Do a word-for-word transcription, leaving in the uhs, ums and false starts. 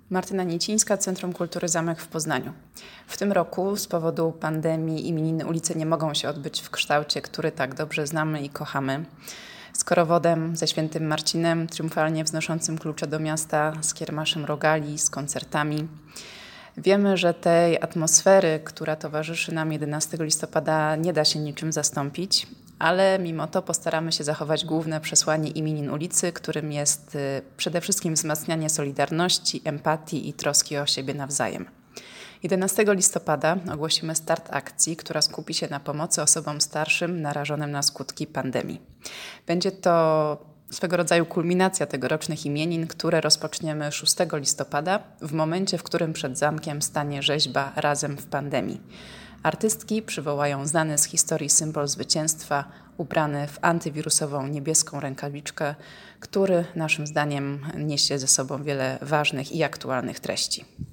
Martyna Niecińska, Centrum Kultury Zamek w Poznaniu. W tym roku z powodu pandemii imieniny ulicy nie mogą się odbyć w kształcie, który tak dobrze znamy i kochamy. Z korowodem, ze świętym Marcinem, triumfalnie wznoszącym klucze do miasta, z kiermaszem rogali, z koncertami. Wiemy, że tej atmosfery, która towarzyszy nam jedenastego listopada, nie da się niczym zastąpić, ale mimo to postaramy się zachować główne przesłanie imienin ulicy, którym jest przede wszystkim wzmacnianie solidarności, empatii i troski o siebie nawzajem. jedenastego listopada ogłosimy start akcji, która skupi się na pomocy osobom starszym narażonym na skutki pandemii. Będzie to swego rodzaju kulminacja tegorocznych imienin, które rozpoczniemy szóstego listopada, w momencie, w którym przed zamkiem stanie rzeźba Razem w pandemii. Artystki przywołają znany z historii symbol zwycięstwa, ubrany w antywirusową niebieską rękawiczkę, który naszym zdaniem niesie ze sobą wiele ważnych i aktualnych treści.